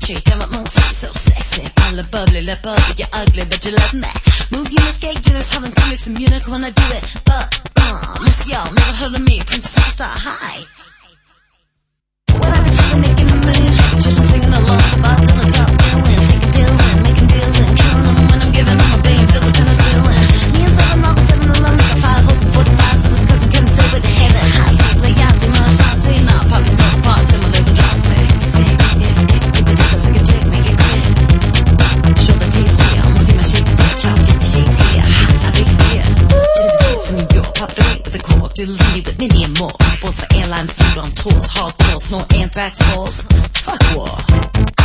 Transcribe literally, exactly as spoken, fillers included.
poetry, damn it, monkey, so sexy. All the bubbly, lip bubbly, you're ugly, but you love me. Move units, gay units, having to make some unique when I do it. But, uh, miss y'all, never heard of me, Princess Superstar, hi. When I be chillin', making a million, children singing along, about to the top, feeling, taking pills and making deals and killing them when I'm giving them a billion, feels like penicillin. Me and seven marbles, seven alums, got five hoes and forty-fives with his cousin, couldn't say what they had that hot tea, play yachty, man, shanty, nah, pop this stuff apart till my liver drops me. Say, if, if, if you take a second dick, make it quick. Show the teeth here, I'ma see my shakes, but y'all get the shakes here. I big beer, should've took from New York, pop it away with the cork, diddly with Minnie and more. Sports for airline food on tours, hardcore, no anthrax balls. Fuck war.